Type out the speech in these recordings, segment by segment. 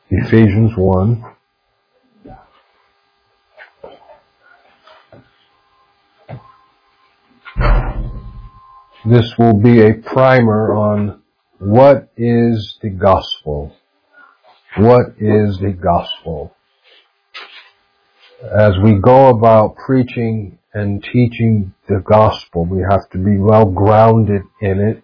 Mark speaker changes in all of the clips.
Speaker 1: Ephesians 1. This will be a primer on what is the gospel. What is the gospel? As we go about preaching and teaching the gospel, we have to be well grounded in it.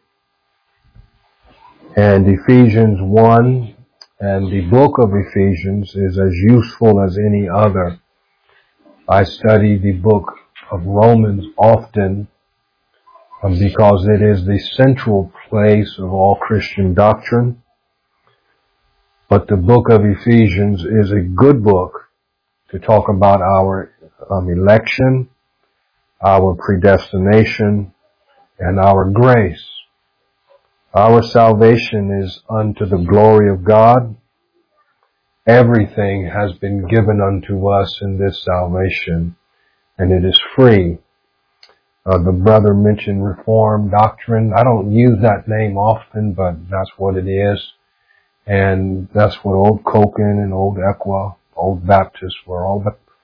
Speaker 1: And Ephesians 1 and the book of Ephesians is as useful as any other. I study the book of Romans often because it is the central place of all Christian doctrine. But the book of Ephesians is a good book to talk about our election, our predestination, and our grace. Our salvation is unto the glory of God. Everything has been given unto us in this salvation, and it is free. The brother mentioned Reformed doctrine. I don't use that name often, but that's what it is. And that's what old Koken and old Equa, old Baptists were all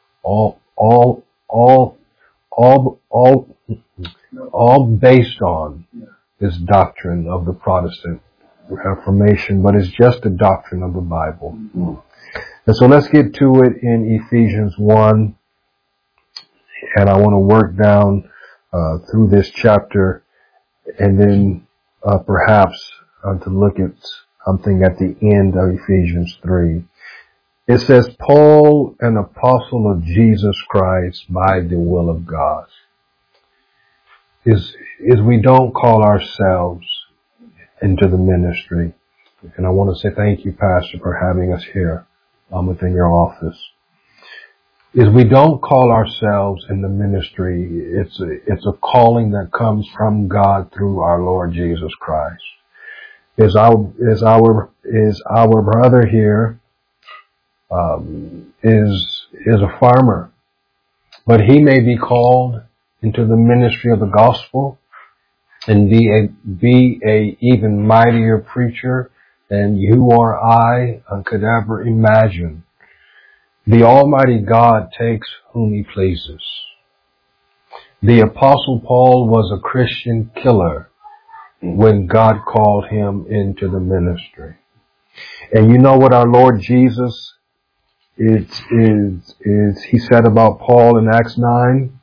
Speaker 1: based on this doctrine of the Protestant Reformation, but it's just a doctrine of the Bible. And so let's get to it in Ephesians 1. And I want to work down through this chapter and then perhaps to look at something at the end of Ephesians 3. It says, Paul, an apostle of Jesus Christ by the will of God. Is we don't call ourselves into the ministry. And I want to say thank you, Pastor, for having us here within your office. Is we don't call ourselves in the ministry. It's a calling that comes from God through our Lord Jesus Christ. Is our brother here is a farmer, but he may be called into the ministry of the gospel and be a even mightier preacher than you or I could ever imagine. The Almighty God takes whom He pleases. The Apostle Paul was a Christian killer when God called him into the ministry. And you know what our Lord Jesus is He said about Paul in Acts 9?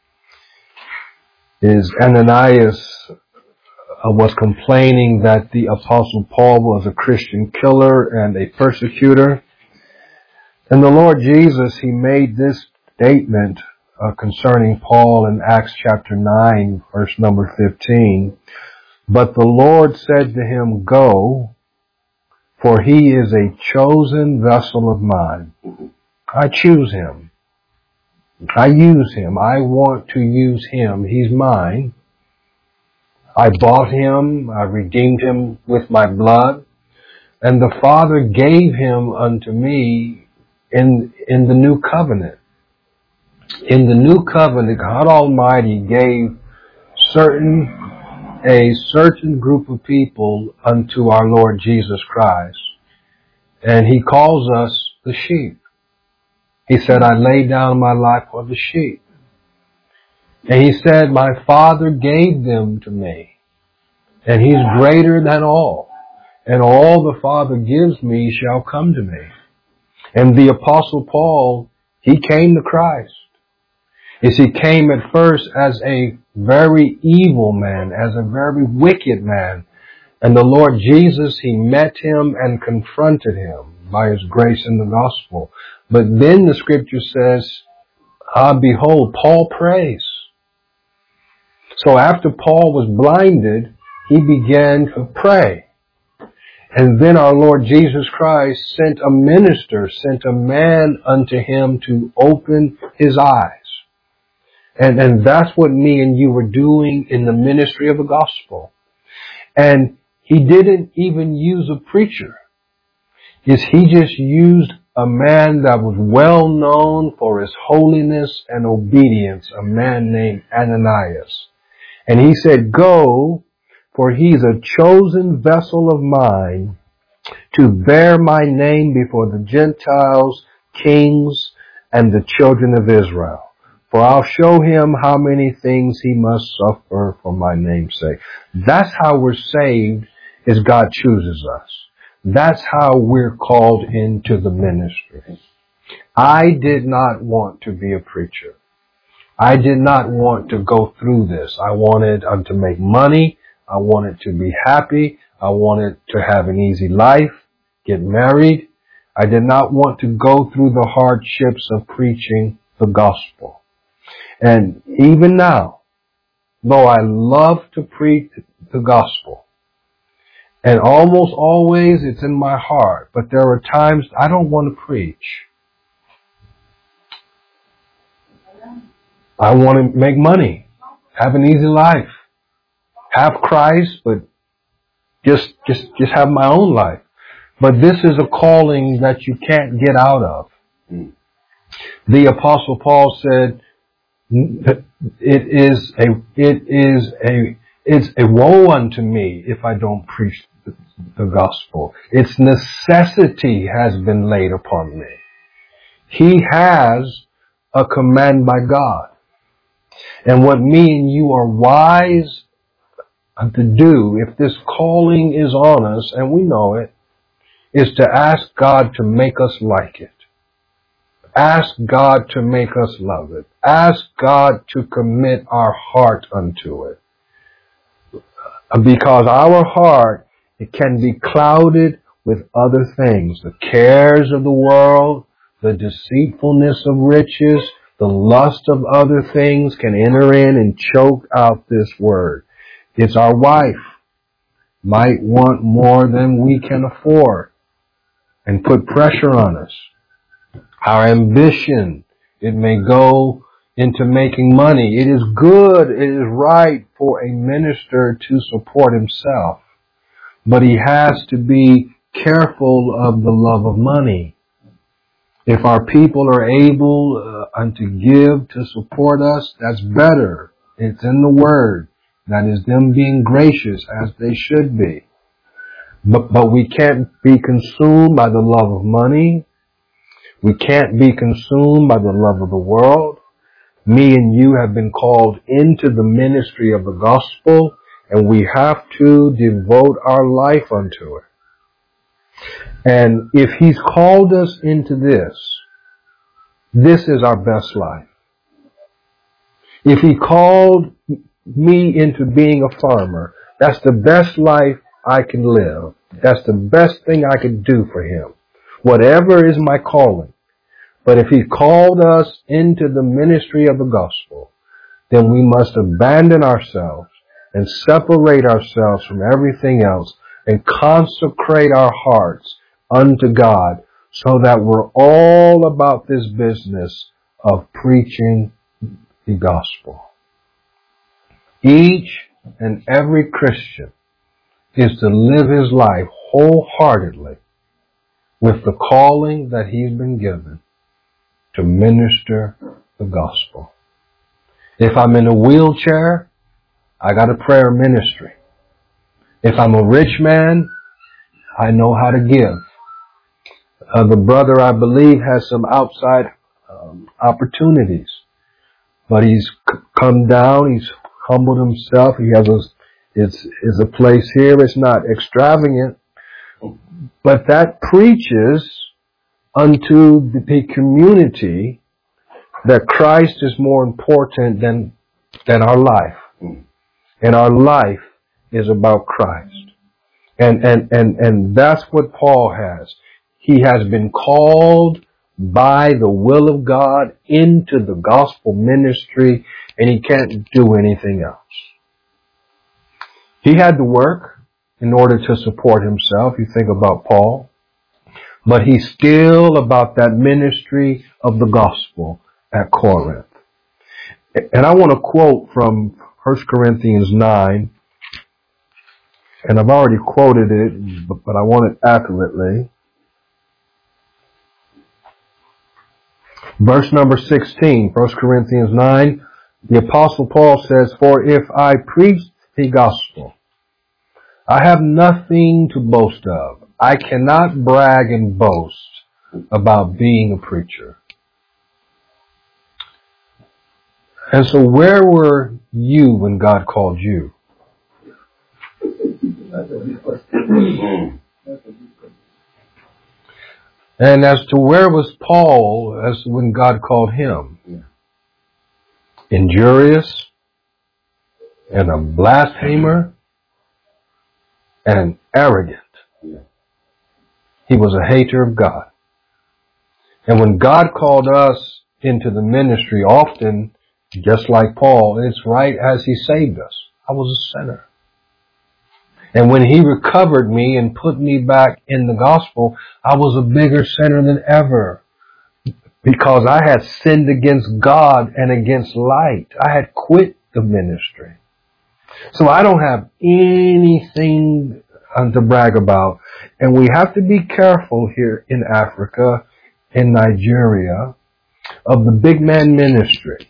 Speaker 1: Is Ananias was complaining that the Apostle Paul was a Christian killer and a persecutor. And the Lord Jesus, He made this statement concerning Paul in Acts chapter 9, verse number 15. But the Lord said to him, Go, for he is a chosen vessel of mine. I choose him. I use him. I want to use him. He's mine. I bought him. I redeemed him with my blood. And the Father gave him unto me in the new covenant. In the new covenant, God Almighty gave a certain group of people unto our Lord Jesus Christ. And He calls us the sheep. He said, I lay down my life for the sheep. And He said, my Father gave them to me. And He's greater than all. And all the Father gives me shall come to me. And the Apostle Paul, he came to Christ. He came at first as a very evil man, as a very wicked man. And the Lord Jesus, He met him and confronted him by His grace in the gospel. But then the scripture says, behold, Paul prays. So after Paul was blinded, he began to pray. And then our Lord Jesus Christ sent a minister, sent a man unto him to open his eyes. And that's what me and you were doing in the ministry of the gospel. And He didn't even use a preacher. He just used a man that was well known for his holiness and obedience, a man named Ananias. And He said, Go, for he's a chosen vessel of mine to bear my name before the Gentiles, kings, and the children of Israel. For I'll show him how many things he must suffer for my name's sake. That's how we're saved, is God chooses us. That's how we're called into the ministry. I did not want to be a preacher. I did not want to go through this. I wanted to make money. I wanted to be happy. I wanted to have an easy life, get married. I did not want to go through the hardships of preaching the gospel. And even now, though I love to preach the gospel, and almost always it's in my heart, but there are times I don't want to preach. I want to make money, have an easy life, have Christ, but just have my own life. But this is a calling that you can't get out of. The Apostle Paul said, it's a woe unto me if I don't preach the gospel. Its necessity has been laid upon me. He has a command by God. And what me and you are wise to do, if this calling is on us, and we know it, is to ask God to make us like it. Ask God to make us love it. Ask God to commit our heart unto it. Because our heart, it can be clouded with other things. The cares of the world, the deceitfulness of riches, the lust of other things can enter in and choke out this word. It's our wife might want more than we can afford and put pressure on us. Our ambition, it may go into making money. It is good, it is right for a minister to support himself. But he has to be careful of the love of money. If our people are able to give to support us, that's better. It's in the Word. That is them being gracious as they should be. But we can't be consumed by the love of money. We can't be consumed by the love of the world. Me and you have been called into the ministry of the gospel, and we have to devote our life unto it. And if He's called us into this is our best life. If He called me into being a farmer, that's the best life I can live. That's the best thing I can do for Him. Whatever is my calling. But if He called us into the ministry of the gospel, then we must abandon ourselves and separate ourselves from everything else and consecrate our hearts unto God so that we're all about this business of preaching the gospel. Each and every Christian is to live his life wholeheartedly with the calling that he's been given to minister the gospel. If I'm in a wheelchair, I got a prayer ministry. If I'm a rich man, I know how to give. The brother, I believe, has some outside opportunities, but he's come down. He's humbled himself. He has a place here. It's not extravagant, but that preaches unto the community that Christ is more important than our life, and our life is about Christ, and that's what Paul has. He has been called by the will of God into the gospel ministry, and he can't do anything else. He had to work in order to support himself. You think about Paul. But he's still about that ministry of the gospel at Corinth. And I want to quote from 1 Corinthians 9. And I've already quoted it, but I want it accurately. Verse number 16, 1 Corinthians 9, the Apostle Paul says, "For if I preach the gospel, I have nothing to boast of. I cannot brag and boast about being a preacher. And so where were you when God called you? And as to where was Paul as when God called him? Injurious and a blasphemer and arrogant. He was a hater of God. And when God called us into the ministry, often, just like Paul, it's right as He saved us. I was a sinner. And when He recovered me and put me back in the gospel, I was a bigger sinner than ever. Because I had sinned against God and against light. I had quit the ministry. So I don't have anything to brag about. And we have to be careful here in Africa, in Nigeria, of the big man ministry.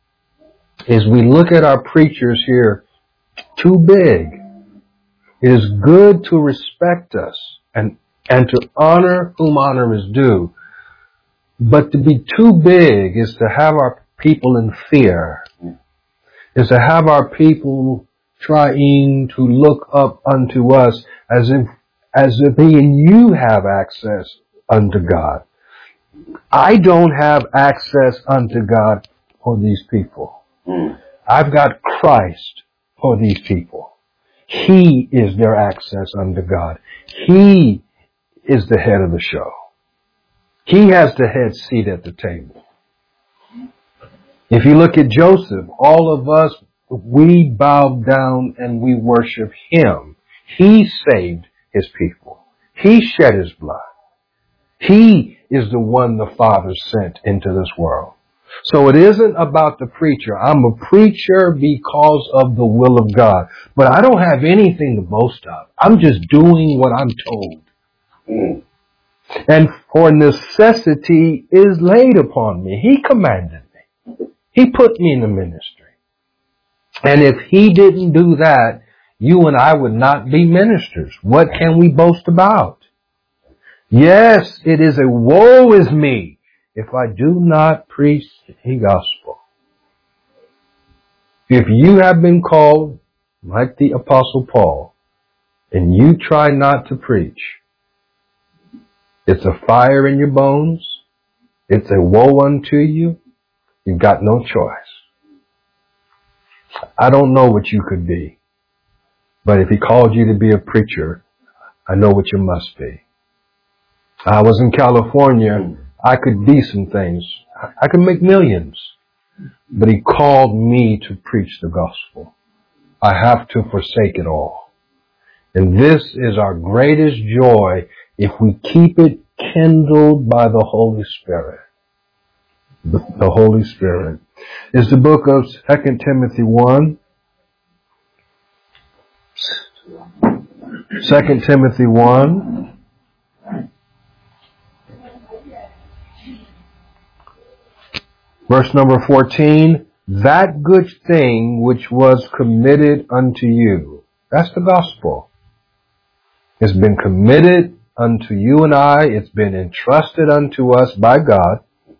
Speaker 1: Is we look at our preachers here too big. It is good to respect us and to honor whom honor is due. But to be too big is to have our people in fear. Is to have our people trying to look up unto us as if you have access unto God. I don't have access unto God for these people. I've got Christ for these people. He is their access unto God. He is the head of the show. He has the head seat at the table. If you look at Joseph, all of us, we bow down and we worship Him. He saved His people. He shed His blood. He is the one the Father sent into this world. So it isn't about the preacher. I'm a preacher because of the will of God. But I don't have anything to boast of. I'm just doing what I'm told. And for necessity is laid upon me. He commanded me. He put me in the ministry. And if He didn't do that, you and I would not be ministers. What can we boast about? Yes, it is a woe is me if I do not preach the gospel. If you have been called, like the Apostle Paul, and you try not to preach, it's a fire in your bones. It's a woe unto you. You've got no choice. I don't know what you could be, but if He called you to be a preacher, I know what you must be. I was in California. I could be some things. I could make millions. But He called me to preach the gospel. I have to forsake it all. And this is our greatest joy if we keep it kindled by the Holy Spirit. The Holy Spirit. Is the book of 2 Timothy 1. 2 Timothy 1. Verse number 14. That good thing which was committed unto you. That's the gospel. It's been committed unto you and I. It's been entrusted unto us by God.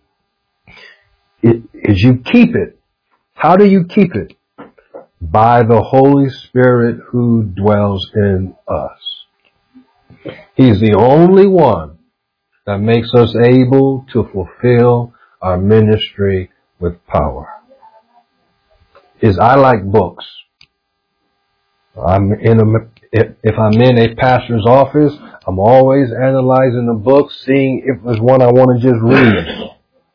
Speaker 1: Is you keep it. How do you keep it? By the Holy Spirit who dwells in us. He's the only one that makes us able to fulfill our ministry with power. I like books. If I'm in a pastor's office, I'm always analyzing the book, seeing if there's one I want to just read.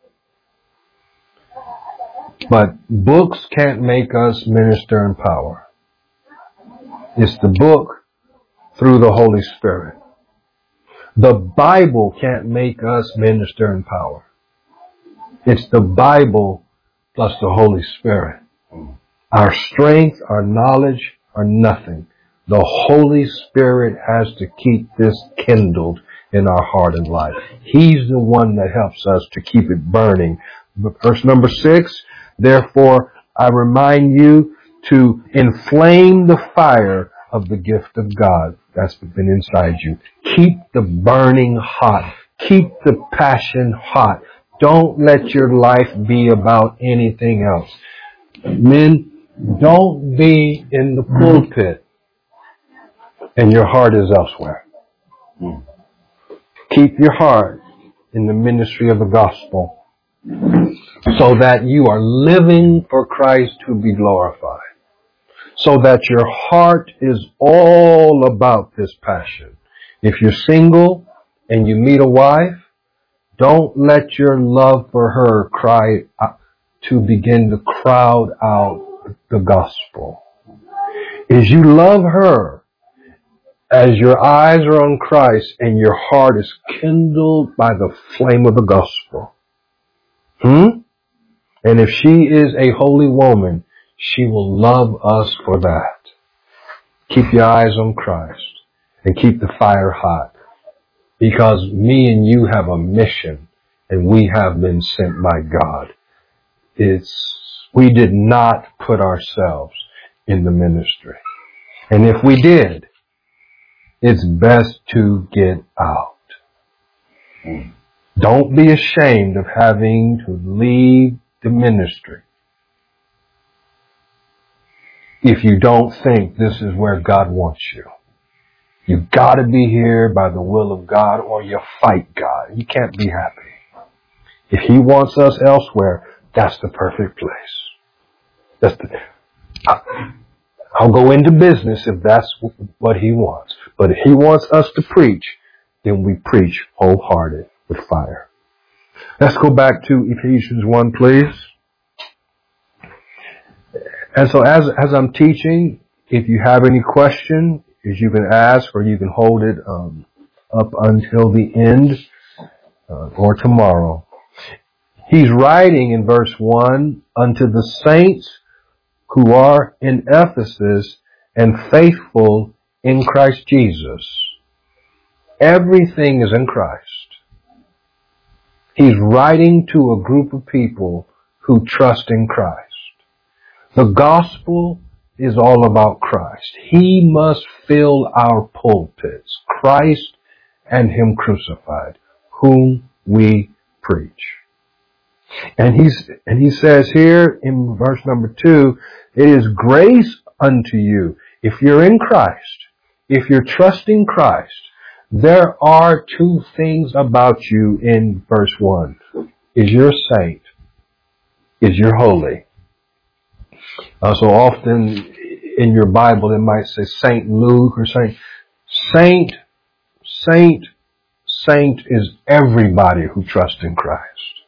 Speaker 1: But books can't make us minister in power. It's the book through the Holy Spirit. The Bible can't make us minister in power. It's the Bible plus the Holy Spirit. Our strength, our knowledge are nothing. The Holy Spirit has to keep this kindled in our heart and life. He's the one that helps us to keep it burning. Verse number 6, therefore I remind you to inflame the fire of the gift of God that's been inside you. Keep the burning hot. Keep the passion hot. Don't let your life be about anything else. Men, don't be in the pulpit and your heart is elsewhere. Keep your heart in the ministry of the gospel so that you are living for Christ to be glorified. So that your heart is all about this passion. If you're single and you meet a wife, don't let your love for her cry to begin to crowd out the gospel. As you love her, as your eyes are on Christ and your heart is kindled by the flame of the gospel. And if she is a holy woman, she will love us for that. Keep your eyes on Christ and keep the fire hot. Because me and you have a mission and we have been sent by God. We did not put ourselves in the ministry. And if we did, it's best to get out. Don't be ashamed of having to leave the ministry if you don't think this is where God wants you. You gotta be here by the will of God or you fight God. You can't be happy. If He wants us elsewhere, that's the perfect place. I'll go into business if that's what He wants. But if He wants us to preach, then we preach wholehearted with fire. Let's go back to Ephesians 1, please. And so as I'm teaching, if you have any question, you can ask or you can hold it up until the end or tomorrow. He's writing in verse 1, unto the saints who are in Ephesus and faithful in Christ Jesus. Everything is in Christ. He's writing to a group of people who trust in Christ. The gospel is all about Christ. He must fill our pulpits. Christ and Him crucified, whom we preach. And he says here in verse number 2, it is grace unto you. If you're in Christ, if you're trusting Christ, there are two things about you in verse 1. Is you're a saint? Is you're holy? So often in your Bible it might say Saint Luke or Saint is everybody who trusts in Christ.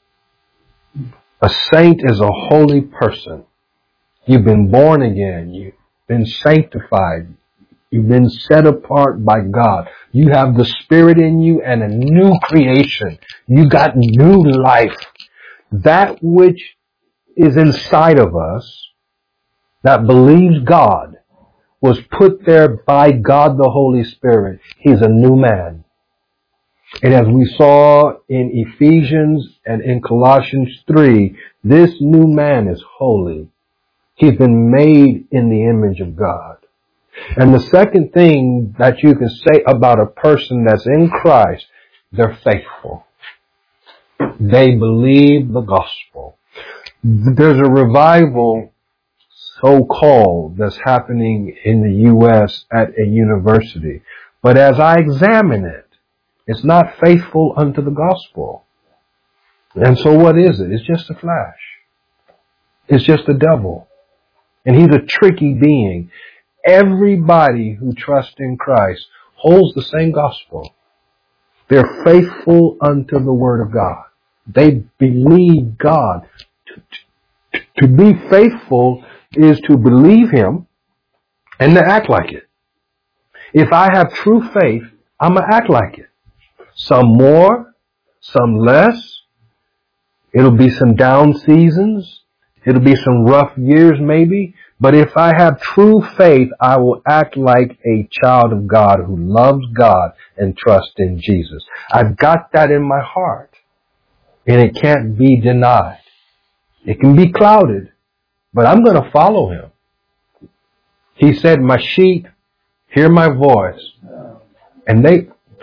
Speaker 1: A saint is a holy person. You've been born again. You've been sanctified. You've been set apart by God. You have the Spirit in you and a new creation. You got new life. That which is inside of us that believes God was put there by God the Holy Spirit. He's a new man. And as we saw in Ephesians and in Colossians 3, this new man is holy. He's been made in the image of God. And the second thing that you can say about a person that's in Christ, they're faithful. They believe the gospel. There's a revival, so-called, that's happening in the U.S. at a university. But as I examine it, it's not faithful unto the gospel. And so what is it? It's just a flash. It's just the devil. And he's a tricky being. Everybody who trusts in Christ holds the same gospel. They're faithful unto the word of God. They believe God. To be faithful is to believe Him and to act like it. If I have true faith, I'm going to act like it. Some more, some less. It'll be some down seasons. It'll be some rough years maybe. But if I have true faith, I will act like a child of God who loves God and trusts in Jesus. I've got that in my heart. And it can't be denied. It can be clouded, but I'm going to follow Him. He said, my sheep hear my voice, and they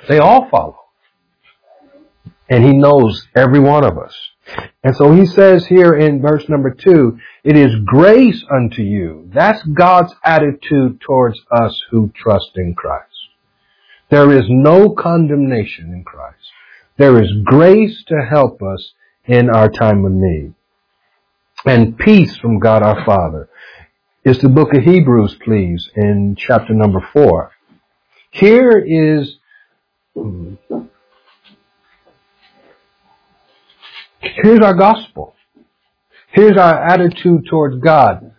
Speaker 1: They all follow. And He knows every one of us. And so He says here in verse number 2, it is grace unto you. That's God's attitude towards us who trust in Christ. There is no condemnation in Christ. There is grace to help us in our time of need. And peace from God our Father. It's the book of Hebrews, please, in chapter number 4. Here's our gospel. Here's our attitude towards God.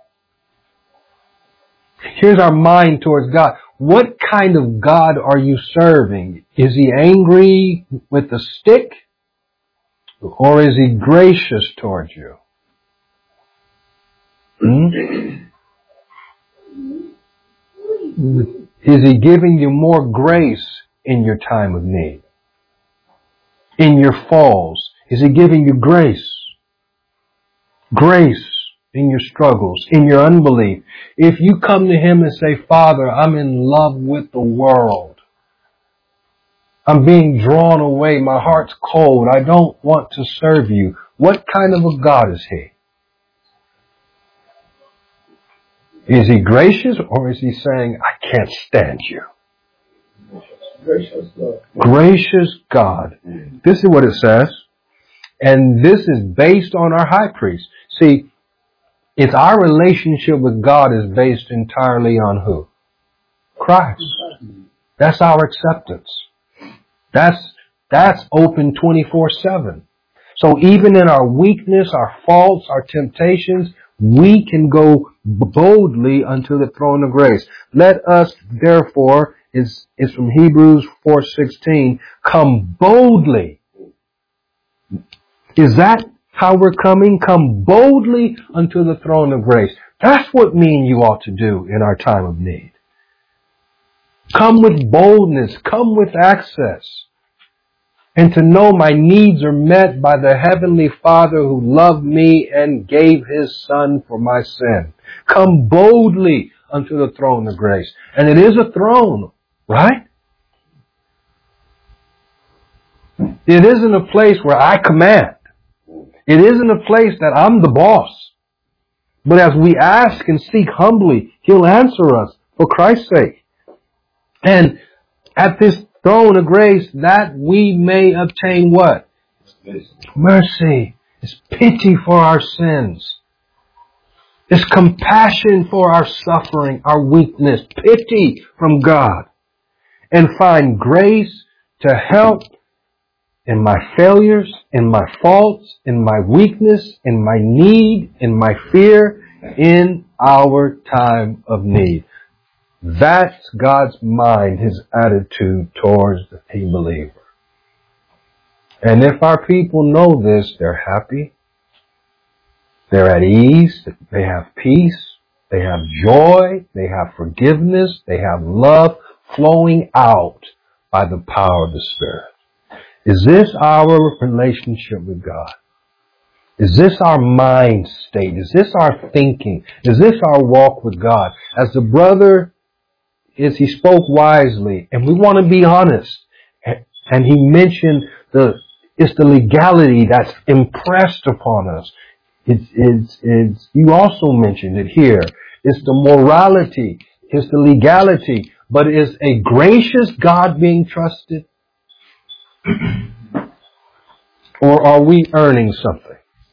Speaker 1: Here's our mind towards God. What kind of God are you serving? Is He angry with a stick? Or is He gracious towards you? Is He giving you more grace in your time of need? In your falls? Is He giving you grace? Grace in your struggles, in your unbelief. If you come to Him and say, Father, I'm in love with the world. I'm being drawn away. My heart's cold. I don't want to serve you. What kind of a God is He? Is He gracious, or is He saying, I can't stand you? Gracious God. This is what it says. And this is based on our high priest. See, it's our relationship with God is based entirely on who? Christ. That's our acceptance. That's open 24/7. So even in our weakness, our faults, our temptations, we can go boldly unto the throne of grace. Let us, therefore, is from Hebrews 4:16, come boldly. Is that how we're coming? Come boldly unto the throne of grace. That's what me and you ought to do in our time of need. Come with boldness. Come with access. And to know my needs are met by the Heavenly Father who loved me and gave His Son for my sin. Come boldly unto the throne of grace. And it is a throne, right? It isn't a place where I command. It isn't a place that I'm the boss. But as we ask and seek humbly, He'll answer us for Christ's sake. And at this throne of grace, that we may obtain what? Mercy. It's pity for our sins. It's compassion for our suffering, our weakness. Pity from God. And find grace to help in my failures, in my faults, in my weakness, in my need, in my fear, in our time of need. That's God's mind, His attitude towards the believer. And if our people know this, they're happy. They're at ease. They have peace. They have joy. They have forgiveness. They have love flowing out by the power of the Spirit. Is this our relationship with God? Is this our mind state? Is this our thinking? Is this our walk with God? As the brother he spoke wisely, and we want to be honest. And he mentioned it's the legality that's impressed upon us. You also mentioned it here. It's the morality. It's the legality. But is a gracious God being trusted? Or are we earning something?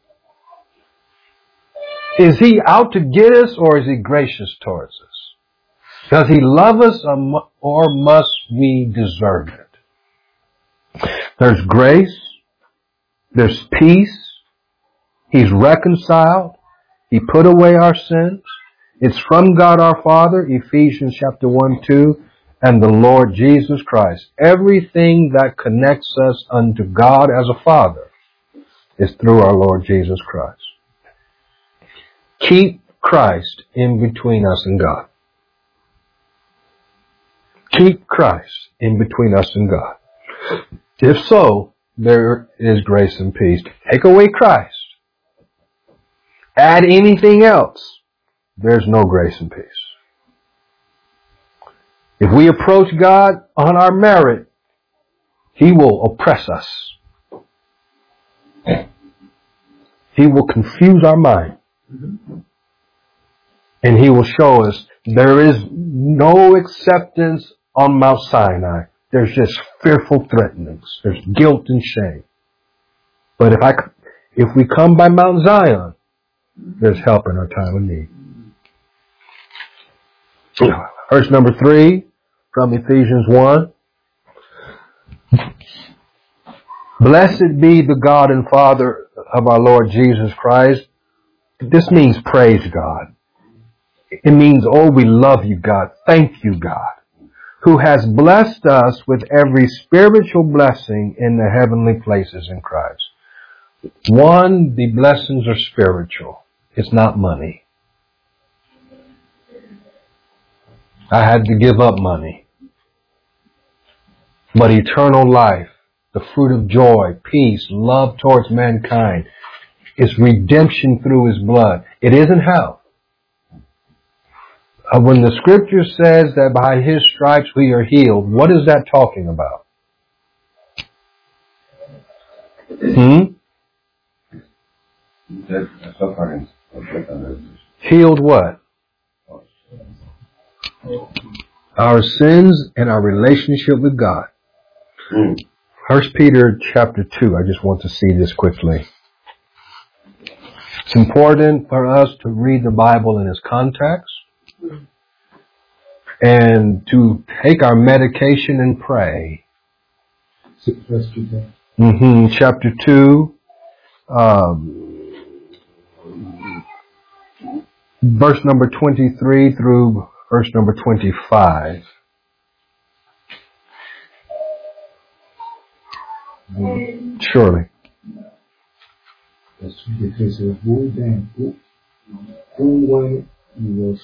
Speaker 1: Is He out to get us, or is He gracious towards us? Does He love us, or must we deserve it? There's grace. There's peace. He's reconciled. He put away our sins. It's from God our Father, Ephesians chapter 1-2, and the Lord Jesus Christ. Everything that connects us unto God as a Father is through our Lord Jesus Christ. Keep Christ in between us and God. Keep Christ in between us and God. If so, there is grace and peace. Take away Christ. Add anything else. There's no grace and peace. If we approach God on our merit, He will oppress us. He will confuse our mind. And he will show us there is no acceptance on Mount Sinai. There's just fearful threatenings. There's guilt and shame. But if we come by Mount Zion, there's help in our time of need. Verse number 3 from Ephesians 1. Blessed be the God and Father of our Lord Jesus Christ. This means praise God. It means, oh, we love you, God. Thank you, God, who has blessed us with every spiritual blessing in the heavenly places in Christ. One, the blessings are spiritual. It's not money. I had to give up money. But eternal life, the fruit of joy, peace, love towards mankind, is redemption through His blood. It isn't hell. When the scripture says that by His stripes we are healed, what is that talking about? Healed what? Our sins and our relationship with God. 1 Peter chapter 2. I just want to see this quickly. It's important for us to read the Bible in its context and to take our medication and pray. Chapter 2, verse number 23 through verse number 25. Surely.
Speaker 2: Who then, who when he was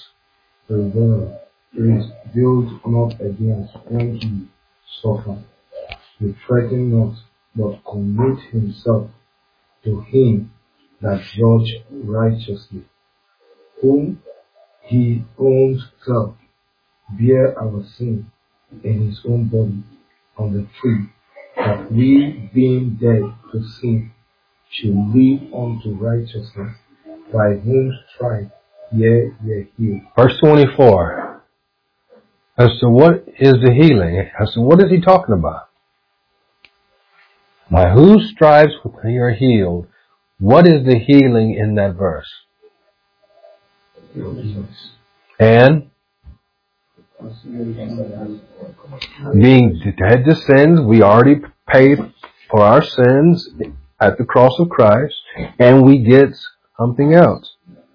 Speaker 2: revealed not against when he suffered, he threatened not, but commit himself to him that judge righteously, whom he owns self, bear our sin in his own body on the tree, that we, being dead to sin, should live unto righteousness, by whom stripe ye were healed.
Speaker 1: Verse 24. As to what is the healing? As to what is he talking about? By whose stripes we are healed. What is the healing in that verse? And being dead to sins, we already paid for our sins at the cross of Christ, and we get something else.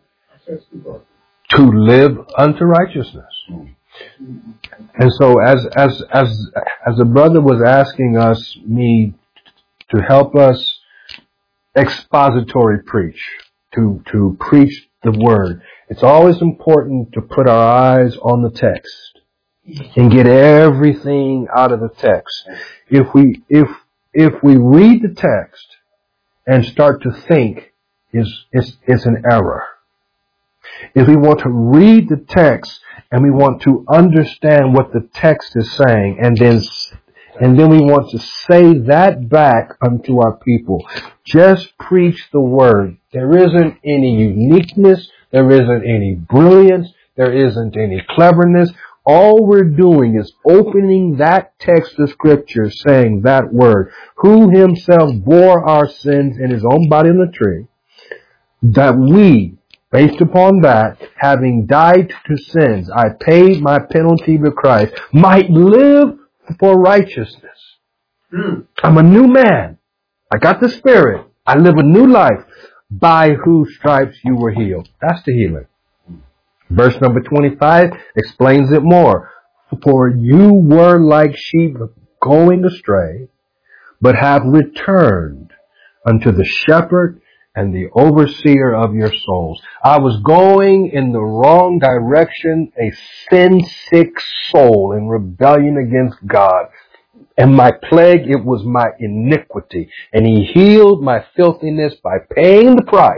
Speaker 1: To live unto righteousness. And so as the brother was asking me to help us expository preach, to preach the word, it's always important to put our eyes on the text and get everything out of the text. If we read the text and start to think, it's an error. If we want to read the text and we want to understand what the text is saying, and then we want to say that back unto our people, just preach the word. There isn't any uniqueness. There isn't any brilliance. There isn't any cleverness. All we're doing is opening that text of scripture, saying that word, who himself bore our sins in his own body on the tree, that we, based upon that, having died to sins, I paid my penalty with Christ, might live for righteousness. I'm a new man. I got the Spirit. I live a new life. By whose stripes you were healed. That's the healing. Verse number 25 explains it more. For you were like sheep going astray, but have returned unto the shepherd and the overseer of your souls. I was going in the wrong direction, a sin-sick soul in rebellion against God. And my plague, it was my iniquity. And he healed my filthiness by paying the price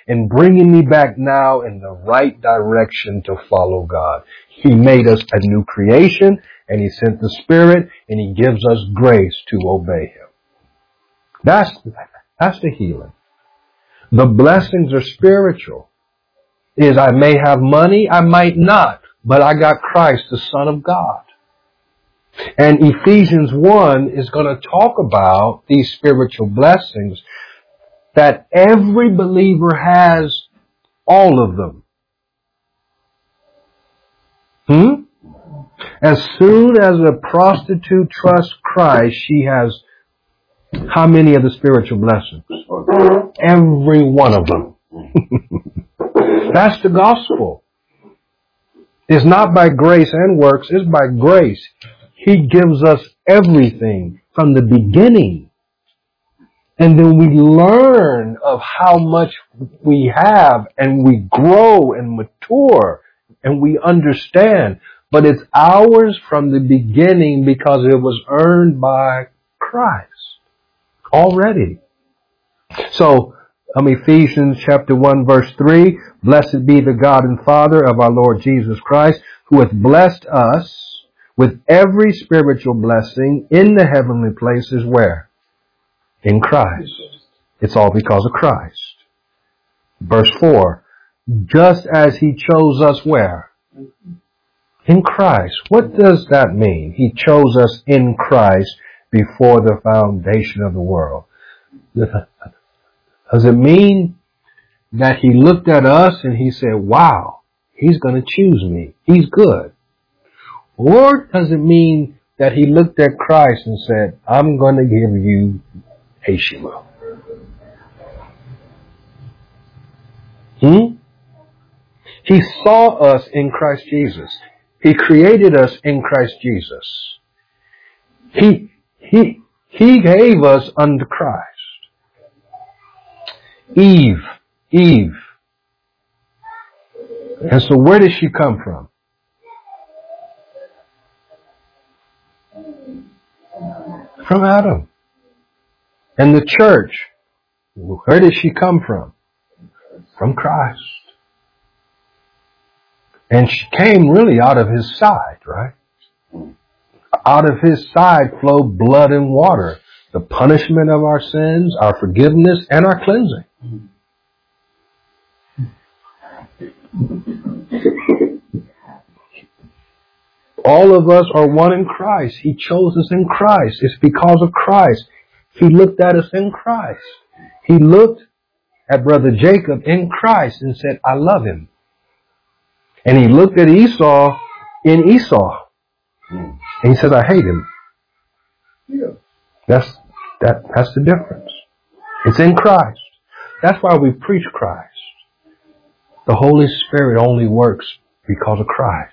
Speaker 1: and bringing me back now in the right direction to follow God. He made us a new creation, and He sent the Spirit, and He gives us grace to obey Him. That's the healing. The blessings are spiritual. I may have money, I might not, but I got Christ, the Son of God. And Ephesians 1 is going to talk about these spiritual blessings that every believer has, all of them. As soon as a prostitute trusts Christ, she has how many of the spiritual blessings? Every one of them. That's the gospel. It's not by grace and works, it's by grace. He gives us everything from the beginning. And then we learn of how much we have, and we grow and mature, and we understand. But it's ours from the beginning because it was earned by Christ already. So, Ephesians chapter 1 verse 3, blessed be the God and Father of our Lord Jesus Christ, who hath blessed us with every spiritual blessing in the heavenly places. Where? In Christ. It's all because of Christ. Verse 4, just as He chose us where? In Christ. What does that mean? He chose us in Christ before the foundation of the world. Does it mean that He looked at us and He said, wow, He's going to choose me. He's good. Or does it mean that He looked at Christ and said, I'm going to give you Ishmael? He saw us in Christ Jesus. He created us in Christ Jesus. He gave us unto Christ. Eve. And so where did she come from? From Adam. And the church, where did she come from? From Christ. And she came really out of His side, right? Out of His side flowed blood and water. The punishment of our sins, our forgiveness, and our cleansing. All of us are one in Christ. He chose us in Christ. It's because of Christ. He looked at us in Christ. He looked at Brother Jacob in Christ and said, I love him. And He looked at Esau in Esau. And He said, I hate him. That's the difference. It's in Christ. That's why we preach Christ. The Holy Spirit only works because of Christ.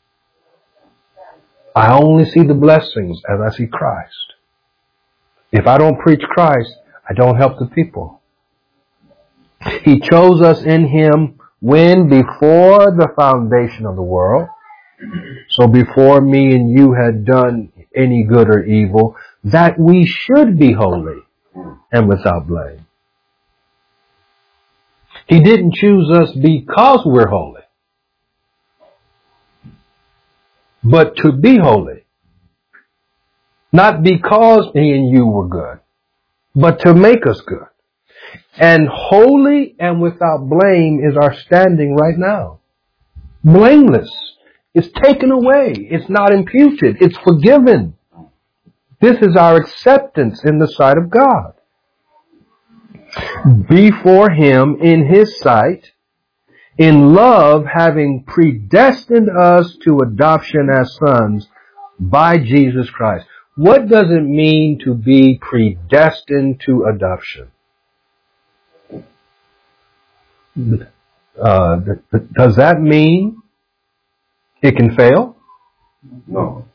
Speaker 1: I only see the blessings as I see Christ. If I don't preach Christ, I don't help the people. He chose us in Him when? Before the foundation of the world. So before me and you had done any good or evil, that we should be holy and without blame. He didn't choose us because we're holy, but to be holy. Not because me and you were good, but to make us good. And holy and without blame is our standing right now. Blameless. It's taken away. It's not imputed. It's forgiven. This is our acceptance in the sight of God. Before Him in His sight, in love, having predestined us to adoption as sons by Jesus Christ. What does it mean to be predestined to adoption? Does that mean it can fail?
Speaker 3: No.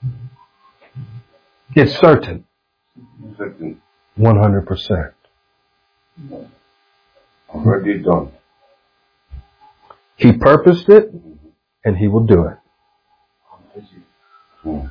Speaker 1: It's certain.
Speaker 3: Certain.
Speaker 1: 100%.
Speaker 3: Already done.
Speaker 1: He purposed it, and He will do it.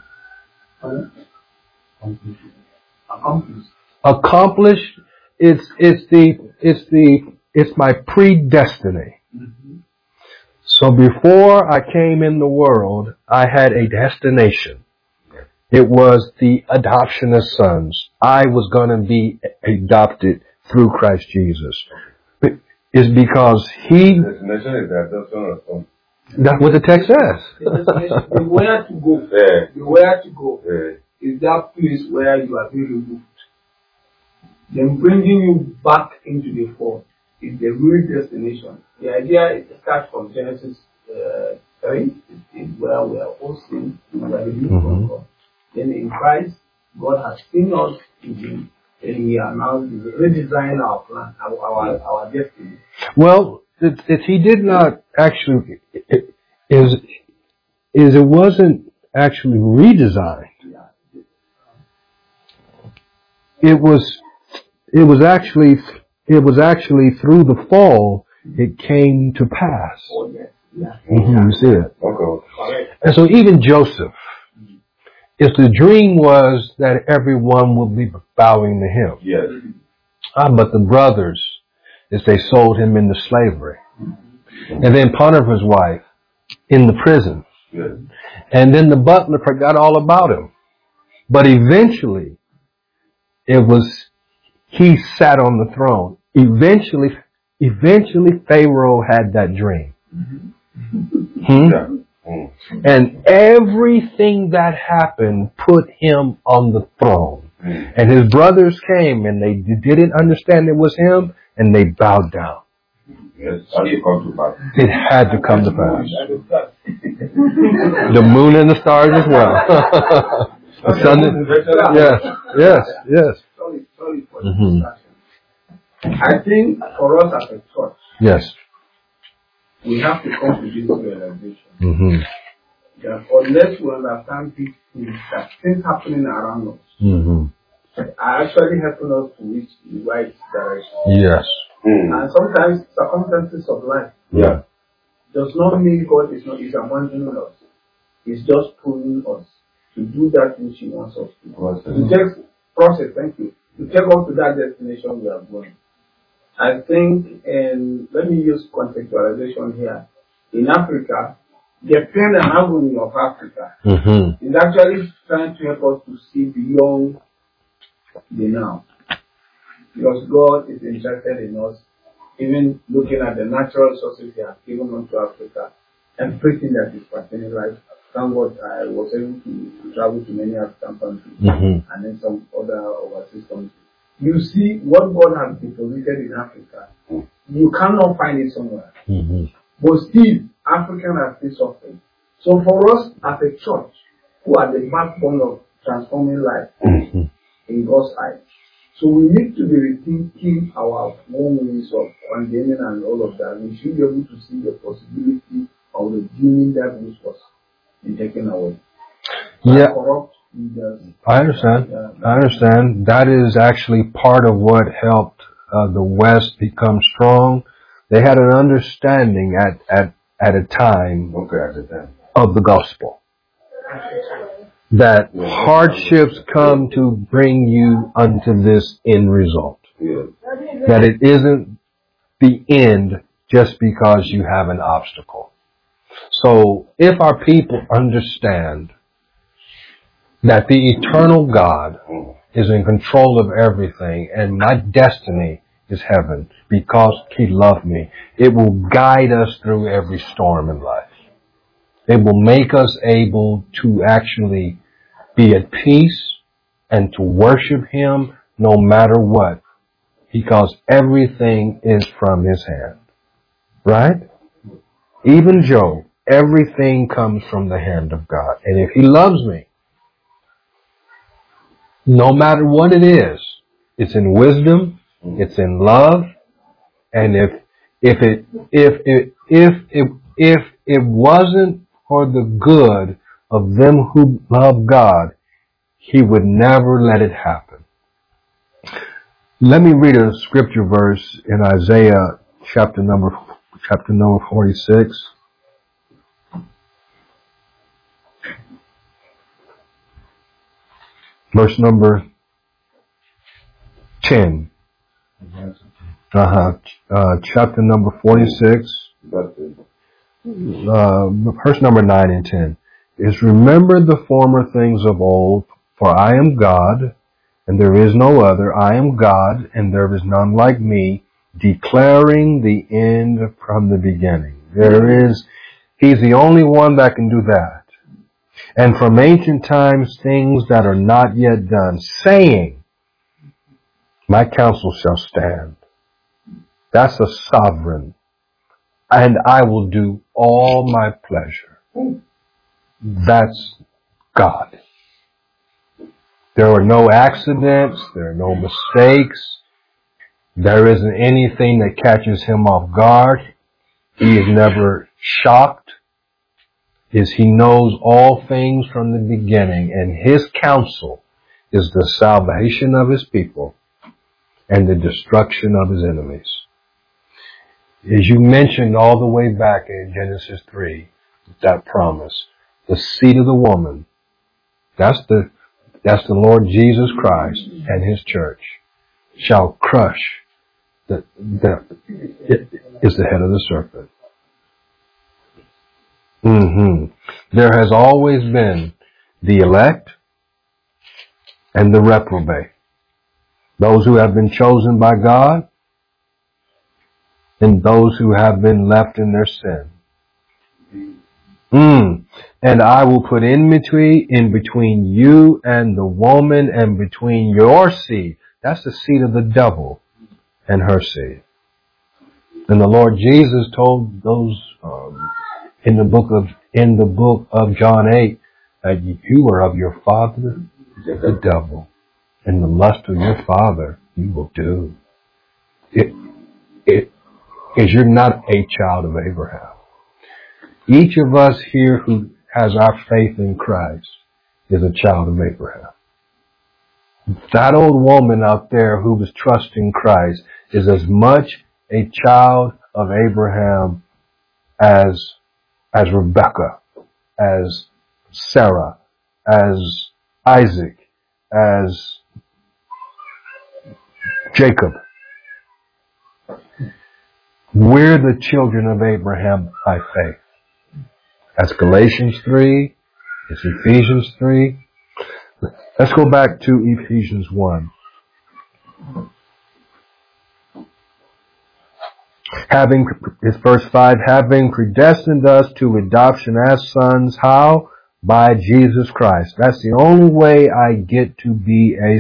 Speaker 2: Accomplished.
Speaker 1: Accomplished. It's it's my predestiny. So before I came in the world, I had a destination. It was the adoption of sons. I was going to be adopted through Christ Jesus. It's because He...
Speaker 3: Destination is the adoption of sons.
Speaker 1: That's what the text says.
Speaker 2: The where to go.
Speaker 3: Yeah.
Speaker 2: The where to go
Speaker 3: Yeah.
Speaker 2: is that place where you are being removed. Then bringing you back into the fold is the real destination. The idea it starts from Genesis 3, is where we are all seen, we are removed from God. Then in Christ, God has seen us in Him, and He has now redesigned our plan, our destiny.
Speaker 1: Well, He did not actually, it wasn't actually redesigned. It was actually through the fall it came to pass.
Speaker 2: Oh, yes. Yeah.
Speaker 1: You see it.
Speaker 3: Okay.
Speaker 2: Correct.
Speaker 1: And so even Joseph, if the dream was that everyone would be bowing to him,
Speaker 3: Yes.
Speaker 1: but the brothers, as they sold him into slavery, and then Potiphar's wife in the prison,
Speaker 3: Yes.
Speaker 1: and then the butler forgot all about him. But eventually, he sat on the throne. Eventually Pharaoh had that dream.
Speaker 3: Yeah.
Speaker 1: And everything that happened put him on the throne. And his brothers came and they didn't understand it was him and they bowed down.
Speaker 3: Yes. And it come to pass.
Speaker 1: It had to come to pass. The moon and the stars as well. The sun, yes.
Speaker 2: Sorry for the distraction. I think for us as a church,
Speaker 1: Yes.
Speaker 2: we have to come to this realization that unless we understand these things, that things happening around us are actually helping us to reach the right direction.
Speaker 1: Yes.
Speaker 2: And sometimes circumstances of life does not mean God is abandoning us. It's just pulling us to do that which He wants us to do. To take us to that destination we are going. I think, and let me use contextualization here. In Africa, the pain and agony of Africa is actually trying to help us to see beyond the now. Because God is interested in us, even looking at the natural resources He has given unto Africa, everything that is pertaining life. Thank God I was able to travel to many African countries and then some other overseas countries. You see what God has deposited in Africa. You cannot find it somewhere. But still, Africans are still suffering. So for us as a church, who are the backbone of transforming life in God's eyes, so we need to be rethinking our own ways of condemning and all of that. We should be able to see the possibility of redeeming that which was taken away.
Speaker 1: Yeah.
Speaker 2: Corrupt leaders.
Speaker 1: I understand. That is actually part of what helped the West become strong. They had an understanding at a time of the gospel. That hardships come to bring you unto this end result. That it isn't the end just because you have an obstacle. So if our people understand that the eternal God is in control of everything and my destiny is heaven because He loved me, it will guide us through every storm in life. It will make us able to actually be at peace and to worship Him no matter what, because everything is from His hand. Right? Even Job, everything comes from the hand of God. And if He loves me, no matter what it is, it's in wisdom, it's in love, and if it wasn't for the good of them who love God, He would never let it happen. Let me read a scripture verse in Isaiah chapter number 46. Verse number 10. Chapter number 46.
Speaker 3: That's it.
Speaker 1: Verse number 9 and 10 is, remember the former things of old, for I am God, and there is no other. I am God, and there is none like me, declaring the end from the beginning. He's the only one that can do that. And from ancient times, things that are not yet done, saying, my counsel shall stand. That's a sovereign. And I will do all my pleasure. That's God. There are no accidents. There are no mistakes. There isn't anything that catches him off guard. He is never shocked. He knows all things from the beginning, and his counsel is the salvation of his people and the destruction of his enemies. As you mentioned all the way back in Genesis 3, that promise, the seed of the woman, that's the Lord Jesus Christ and his church, shall crush is the head of the serpent. There has always been the elect and the reprobate. Those who have been chosen by God and those who have been left in their sin. And I will put enmity in between you and the woman, and between your seed. That's the seed of the devil and her seed. And the Lord Jesus told those in the book of John 8 that you are of your father, the devil, and the lust of your father you will do. Because you're not a child of Abraham. Each of us here who has our faith in Christ is a child of Abraham. That old woman out there who was trusting Christ is as much a child of Abraham as Rebecca, as Sarah, as Isaac, as Jacob. We're the children of Abraham by faith. That's Galatians 3. It's Ephesians 3. Let's go back to Ephesians 1. It's verse 5, having predestined us to adoption as sons. How? By Jesus Christ. That's the only way I get to be a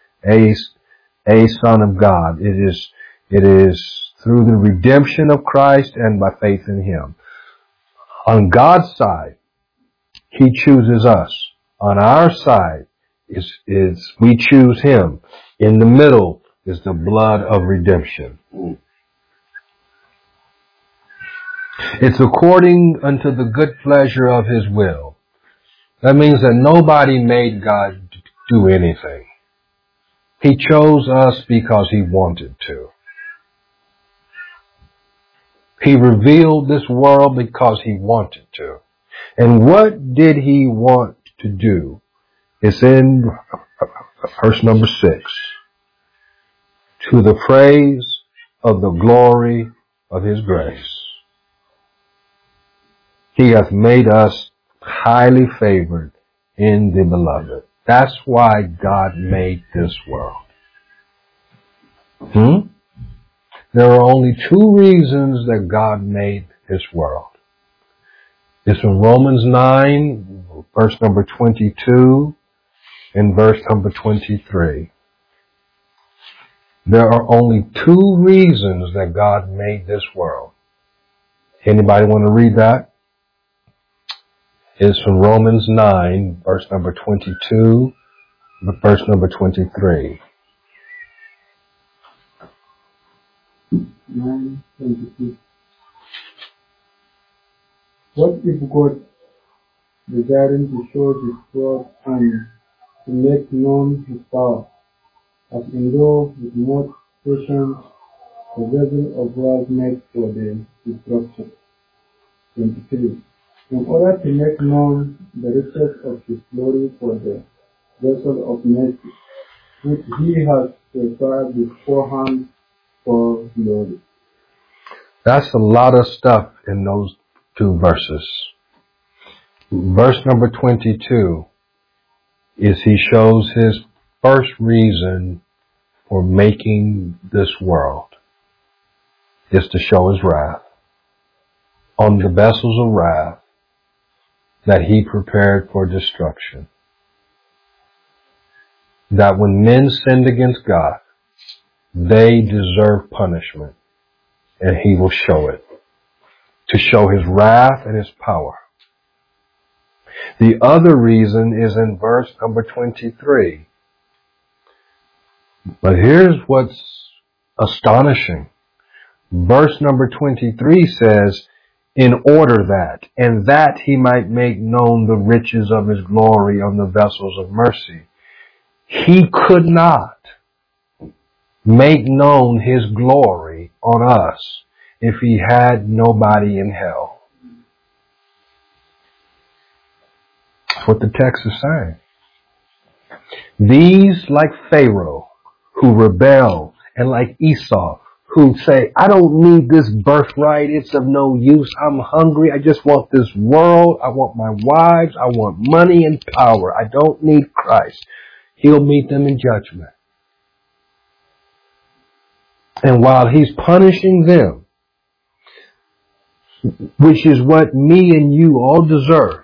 Speaker 1: son of God. It is through the redemption of Christ and by faith in Him. On God's side, He chooses us. On our side is we choose Him. In the middle is the blood of redemption. It's according unto the good pleasure of His will. That means that nobody made God do anything. He chose us because He wanted to. He revealed this world because He wanted to. And what did He want to do? It's in verse number 6. To the praise of the glory of His grace. He hath made us highly favored in the beloved. That's why God made this world. There are only two reasons that God made this world. It's in Romans 9, verse number 22 and verse number 23. There are only two reasons that God made this world. Anybody want to read that? It's from Romans 9, verse number 22, verse number 23.
Speaker 4: 9:22. What if God, desiring to show His wrath and to make known His power, has endured with much patience the vessel of wrath made for the destruction? 23. In order to make known the riches of His glory for the vessel of mercy, which He has prepared beforehand for glory.
Speaker 1: That's a lot of stuff in those two verses. Verse number 22 is he shows his first reason for making this world is to show his wrath on the vessels of wrath that he prepared for destruction. That when men sinned against God, they deserve punishment, and he will show it to show his wrath and his power. The other reason is in verse number 23. But here's what's astonishing. Verse number 23 says, in order that, and that he might make known the riches of his glory on the vessels of mercy. He could not make known his glory on us if he had nobody in hell. That's what the text is saying. These, like Pharaoh, who rebel, and like Esau, who say, I don't need this birthright, it's of no use, I'm hungry, I just want this world, I want my wives, I want money and power, I don't need Christ. He'll meet them in judgment. And while he's punishing them, which is what me and you all deserve,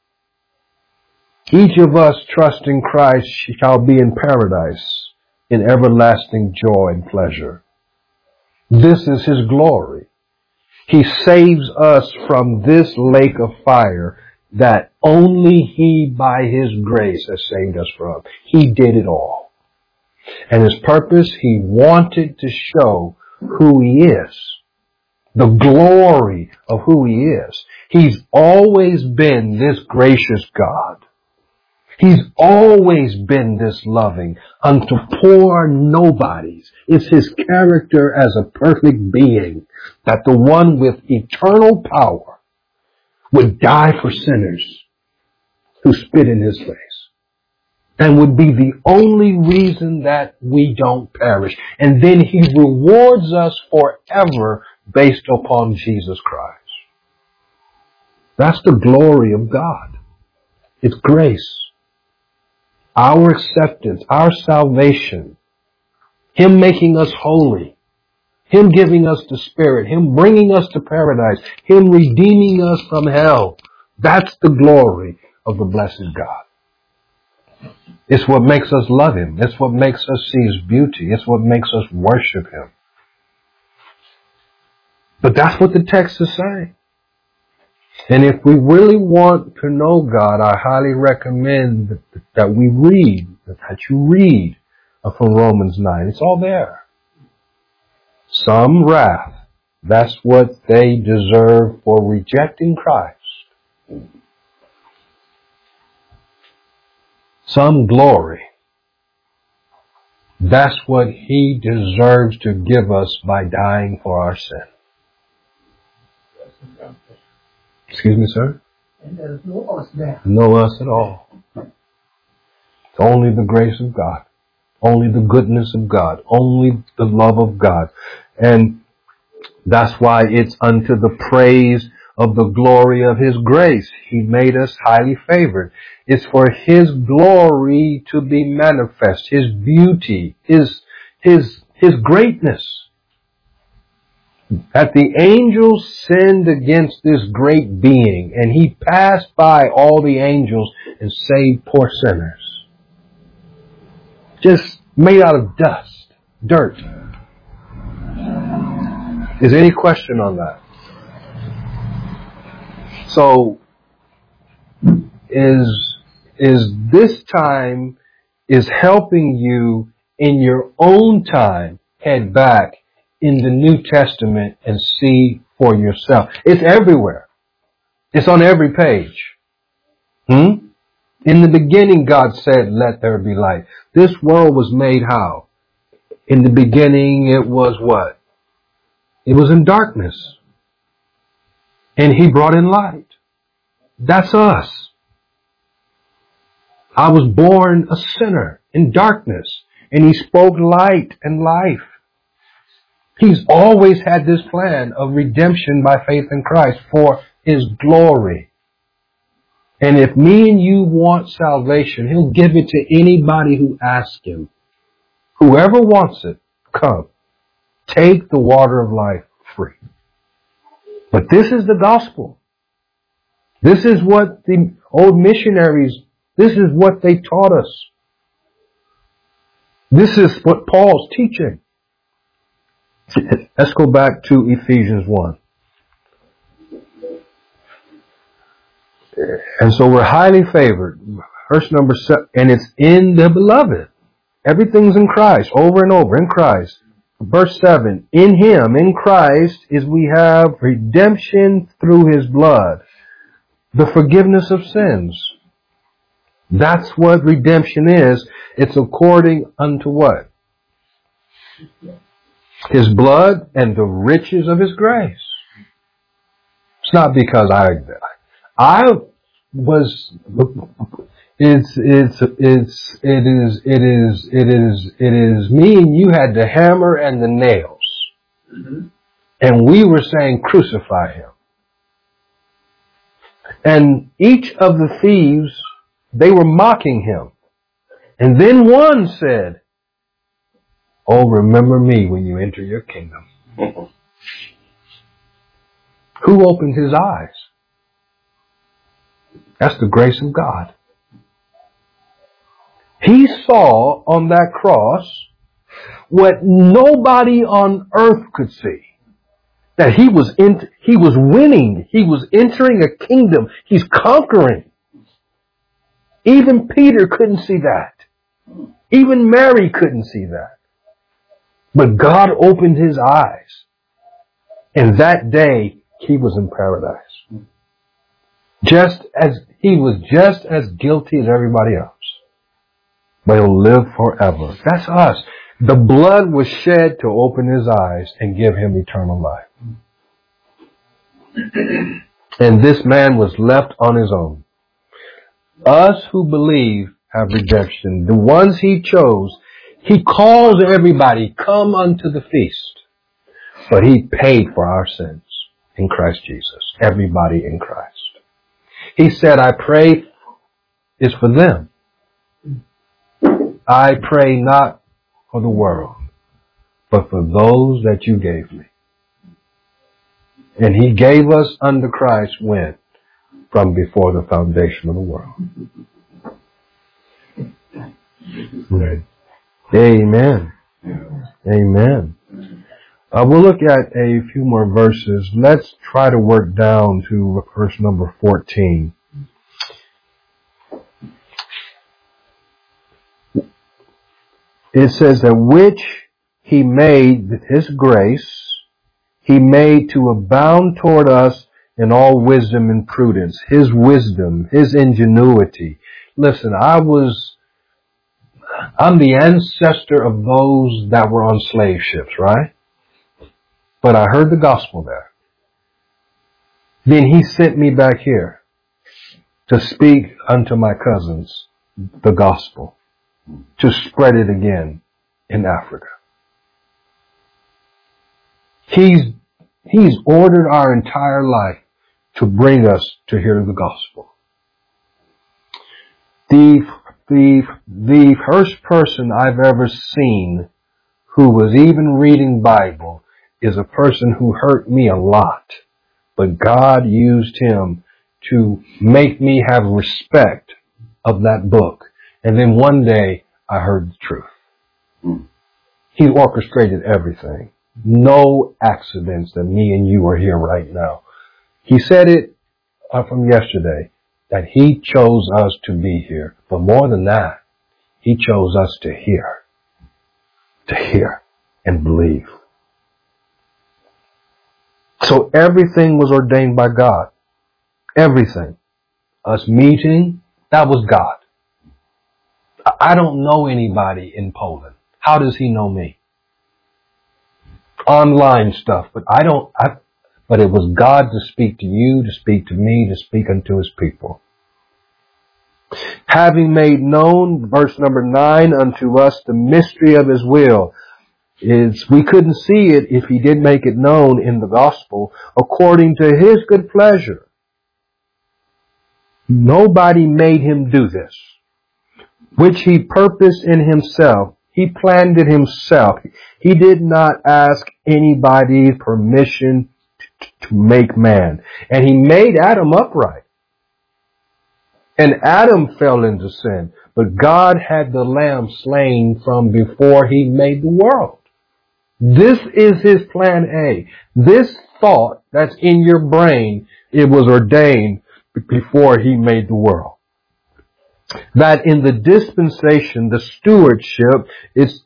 Speaker 1: each of us trust in Christ shall be in paradise in everlasting joy and pleasure. This is his glory. He saves us from this lake of fire that only he by his grace has saved us from. He did it all. And his purpose, he wanted to show who he is. The glory of who he is. He's always been this gracious God. He's always been this loving unto poor nobodies. It's his character as a perfect being that the one with eternal power would die for sinners who spit in his face and would be the only reason that we don't perish. And then he rewards us forever based upon Jesus Christ. That's the glory of God. It's grace. Our acceptance, our salvation, him making us holy, him giving us the Spirit, him bringing us to paradise, him redeeming us from hell. That's the glory of the blessed God. It's what makes us love him. It's what makes us see his beauty. It's what makes us worship him. But that's what the text is saying. And if we really want to know God, I highly recommend that we read, that you read from Romans 9. It's all there. Some wrath. That's what they deserve for rejecting Christ. Some glory. That's what he deserves to give us by dying for our sin. Excuse me, sir?
Speaker 5: And there's no us there.
Speaker 1: No us at all. It's only the grace of God. Only the goodness of God. Only the love of God. And that's why it's unto the praise of the glory of his grace. He made us highly favored. It's for his glory to be manifest. His beauty. His greatness. That the angels sinned against this great being, and he passed by all the angels and saved poor sinners. Just made out of dust, dirt. Is there any question on that? So, is this time is helping you in your own time head back in the New Testament and see for yourself. It's everywhere. It's on every page. In the beginning, God said, let there be light. This world was made how? In the beginning, it was what? It was in darkness. And he brought in light. That's us. I was born a sinner in darkness, and he spoke light and life. He's always had this plan of redemption by faith in Christ for His glory. And if me and you want salvation, He'll give it to anybody who asks Him. Whoever wants it, come. Take the water of life free. But this is the gospel. This is what the old missionaries, this is what they taught us. This is what Paul's teaching. Let's go back to Ephesians 1. And so we're highly favored. Verse number 7. And it's in the beloved. Everything's in Christ, over and over, in Christ. Verse 7. In Him, in Christ, is we have redemption through His blood. The forgiveness of sins. That's what redemption is. It's according unto what? His blood and the riches of His grace. It's not because I was, it is me and you had the hammer and the nails. Mm-hmm. And we were saying, crucify Him. And each of the thieves, they were mocking Him. And then one said, oh, remember me when you enter your kingdom. Who opened his eyes? That's the grace of God. He saw on that cross what nobody on earth could see. That he was winning. He was entering a kingdom. He's conquering. Even Peter couldn't see that. Even Mary couldn't see that. But God opened his eyes. And that day, he was in paradise. He was just as guilty as everybody else. But he'll live forever. That's us. The blood was shed to open his eyes and give him eternal life. And this man was left on his own. Us who believe have redemption. The ones he chose, he calls everybody, come unto the feast. But he paid for our sins in Christ Jesus. Everybody in Christ. He said, I pray is for them. I pray not for the world, but for those that you gave me. And he gave us unto Christ when? From before the foundation of the world. Right. Amen. Amen. We'll look at a few more verses. Let's try to work down to verse number 14. It says that which he made with his grace, he made to abound toward us in all wisdom and prudence. His wisdom, his ingenuity. Listen, I'm the ancestor of those that were on slave ships, right? But I heard the gospel there. Then he sent me back here to speak unto my cousins the gospel, to spread it again in Africa. He's ordered our entire life to bring us to hear the gospel. The first person I've ever seen who was even reading Bible is a person who hurt me a lot. But God used him to make me have respect of that book. And then one day I heard the truth. He orchestrated everything. No accidents that me and you are here right now. He said it from yesterday, that he chose us to be here. But more than that, he chose us to hear and believe. So everything was ordained by God. Everything. Us meeting, that was God. I don't know anybody in Poland. How does he know me? Online stuff, but but it was God to speak to you, to speak to me, to speak unto his people. Having made known, verse number 9, unto us the mystery of his will. we couldn't see it if he did make it known in the gospel according to his good pleasure. Nobody made him do this, which he purposed in himself. He planned it himself. He did not ask anybody's permission to make man. And he made Adam upright. And Adam fell into sin. But God had the lamb slain from before he made the world. This is his plan A. This thought that's in your brain, it was ordained before he made the world. That in the dispensation, the stewardship, it's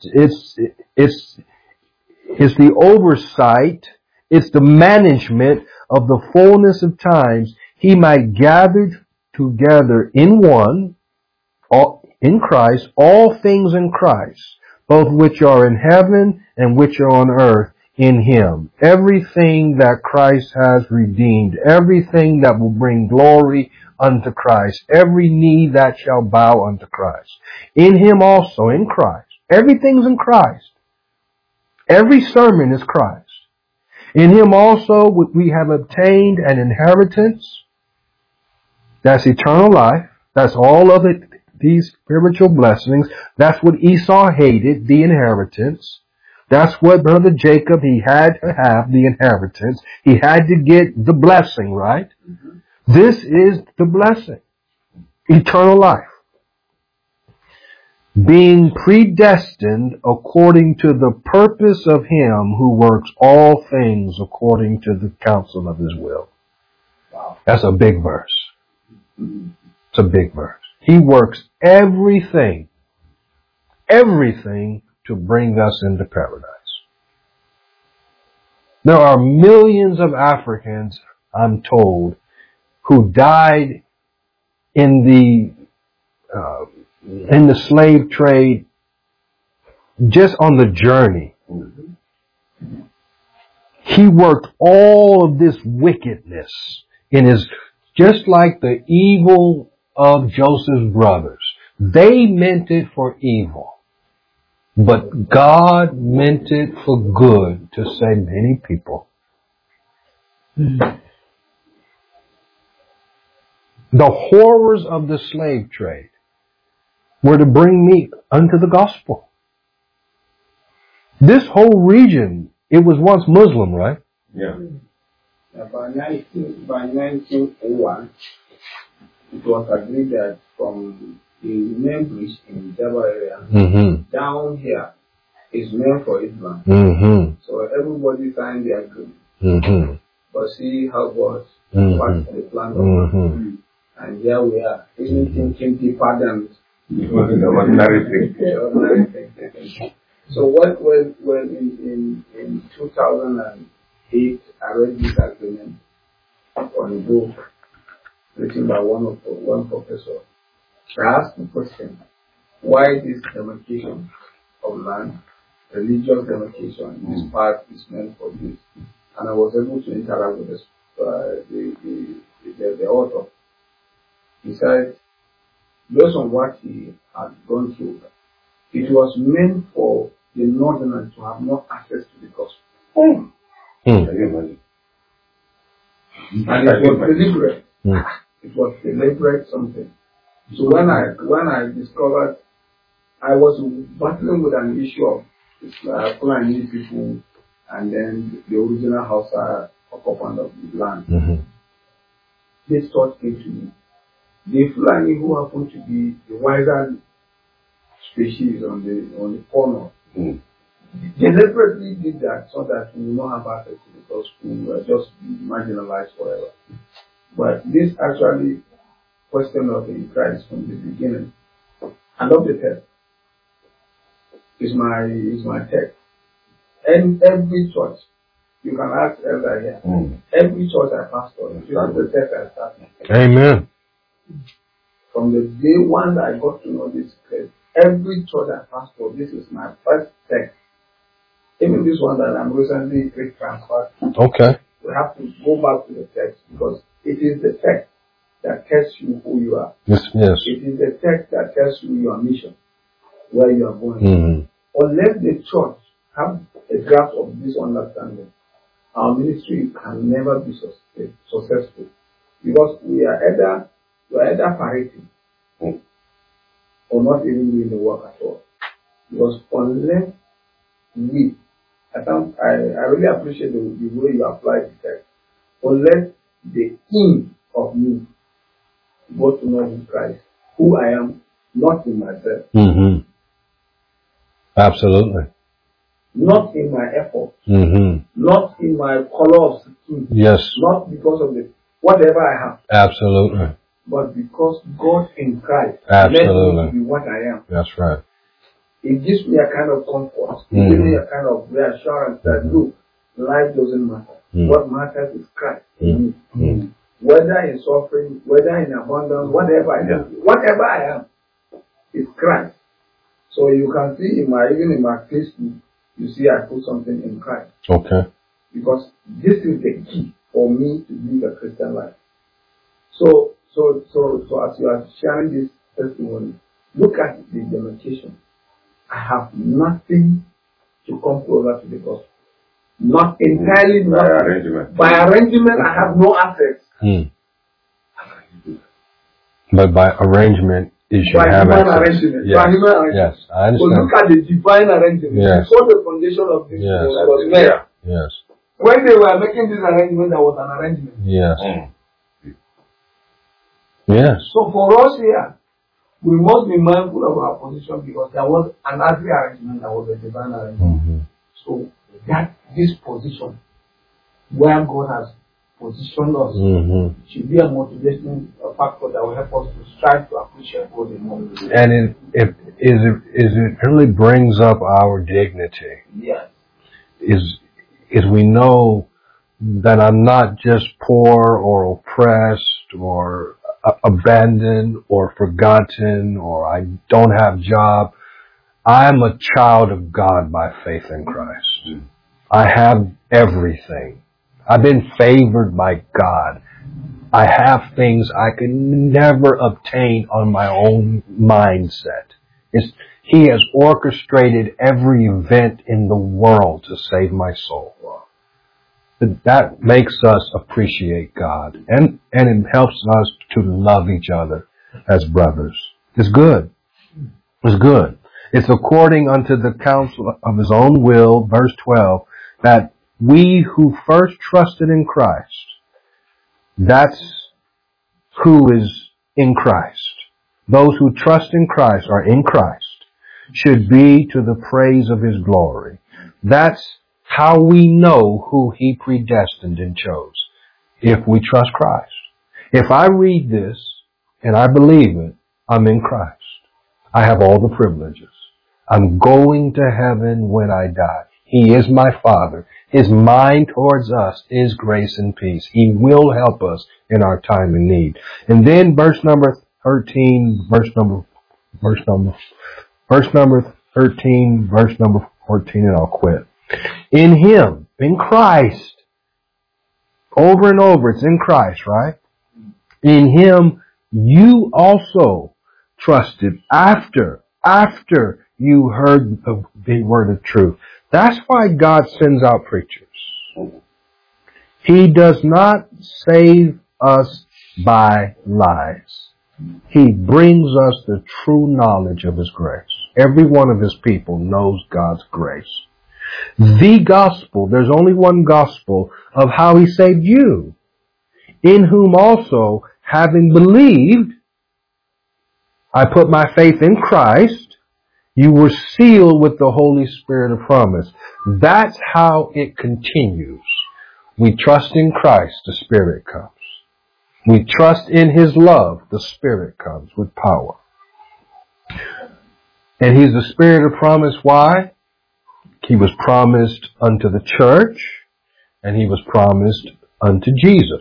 Speaker 1: the oversight, it's the management of the fullness of times. He might gather together in one, in Christ, all things in Christ, both which are in heaven and which are on earth in him. Everything that Christ has redeemed, everything that will bring glory unto Christ, every knee that shall bow unto Christ. In him also, in Christ. Everything's in Christ. Every sermon is Christ. In him also we have obtained an inheritance. That's eternal life. That's all of it, these spiritual blessings. That's what Esau hated, the inheritance. That's what Brother Jacob, he had to have the inheritance. He had to get the blessing, right? Mm-hmm. This is the blessing. Eternal life. Being predestined according to the purpose of him who works all things according to the counsel of his will. Wow. That's a big verse. It's a big verse. He works everything to bring us into paradise. There are millions of Africans, I'm told, who died in the slave trade just on the journey. He worked all of this wickedness in his, just like the evil of Joseph's brothers. They meant it for evil, but God meant it for good to save many people. The horrors of the slave trade were to bring me unto the gospel. This whole region, it was once Muslim, right?
Speaker 3: Yeah.
Speaker 6: By 1901, it was agreed that from the main bridge in Java area, down here is meant for Islam. So everybody signed the agreement. But see how God was the plan of God. And here we are, even thinking deeper than the ordinary thing. So when in 2008 I read this agreement on a book written by one professor, I asked the question, why this demarcation of land, religious demarcation, this part is meant for this? And I was able to interact with the author. He said, based on what he had gone through, it was meant for the northerners to have more access to the gospel. And it was deliberate. It was deliberate something. So when I discovered, I was battling with an issue of Fulani people and then the original Hausa occupant of the land. This thought came to me. The Fulani who happen to be the wiser species on the corner deliberately did that so that we will not have access to the gospel, we will just be marginalized forever. But this actually question of in Christ from the beginning. I love the text. It's my text. And every church, you can ask Elder here, every church I pastor, this is the text I started.
Speaker 1: Amen.
Speaker 6: From the day one that I got to know this text, every church I pastor, this is my first text. Even this one that I'm recently transferred to.
Speaker 1: Okay.
Speaker 6: We have to go back to the text because it is the text that tells you who you are.
Speaker 1: Yes.
Speaker 6: It is the text that tells you your mission, where you are going. Unless the church have a grasp of this understanding, our ministry can never be successful, because we are either parading or not even doing the work at all. Because unless we, I really appreciate the way you apply the text. Unless the in of me go to know in Christ, who I am, not in myself.
Speaker 1: Mm-hmm. Absolutely.
Speaker 6: Not in my effort.
Speaker 1: Mm-hmm.
Speaker 6: Not in my color of skin.
Speaker 1: Yes.
Speaker 6: Not because of the whatever I have.
Speaker 1: Absolutely.
Speaker 6: But because God in Christ
Speaker 1: Absolutely.
Speaker 6: led me to be what I am.
Speaker 1: That's right.
Speaker 6: It gives me a kind of comfort. It gives me a kind of reassurance that look, life doesn't matter. What matters is Christ in me. Whether in suffering, whether in abundance, whatever I am, is Christ. So you can see even in my Facebook, you see I put something in Christ.
Speaker 1: Okay.
Speaker 6: Because this is the key for me to live a Christian life. So as you are sharing this testimony, look at the demarcation. I have nothing to come closer to the gospel. Not entirely
Speaker 3: By arrangement.
Speaker 6: By arrangement, I have no access.
Speaker 1: But by arrangement, you should have access.
Speaker 6: Arrangement.
Speaker 1: Yes.
Speaker 6: By human arrangement.
Speaker 1: Yes, I
Speaker 6: So
Speaker 1: understand.
Speaker 6: look at the divine arrangement.
Speaker 1: Yes.
Speaker 6: Before the foundation of this world was made.
Speaker 1: Yes.
Speaker 6: When they were making this arrangement, there was an arrangement.
Speaker 1: Yes. Yes.
Speaker 6: So for us here, we must be mindful of our position, because there was an earthly arrangement, there was a divine arrangement.
Speaker 1: Mm-hmm.
Speaker 6: So this position, where God has positioned us, should be a motivation factor that will help us to strive to appreciate God more.
Speaker 1: And it really brings up our dignity.
Speaker 6: Yes.
Speaker 1: Is we know that I'm not just poor or oppressed or abandoned or forgotten, or I don't have a job. I'm a child of God by faith in Christ. I have everything. I've been favored by God. I have things I could never obtain on my own mindset. He has orchestrated every event in the world to save my soul. That makes us appreciate God, and it helps us to love each other as brothers. It's good. It's good. It's according unto the counsel of His own will, verse 12, that we who first trusted in Christ, that's who is in Christ. Those who trust in Christ are in Christ, should be to the praise of His glory. That's how we know who He predestined and chose, if we trust Christ. If I read this and I believe it, I'm in Christ. I have all the privileges. I'm going to heaven when I die. He is my Father. His mind towards us is grace and peace. He will help us in our time of need. And then verse number 13, verse number 14, and I'll quit. In Him, in Christ, over and over, it's in Christ, right? In Him, you also trusted after you heard the word of truth. That's why God sends out preachers. He does not save us by lies. He brings us the true knowledge of His grace. Every one of His people knows God's grace. The gospel, there's only one gospel of how He saved you, in whom also, having believed, I put my faith in Christ, you were sealed with the Holy Spirit of promise. That's how it continues. We trust in Christ, the Spirit comes. We trust in His love, the Spirit comes with power. And He's the Spirit of promise. Why? He was promised unto the church, and He was promised unto Jesus.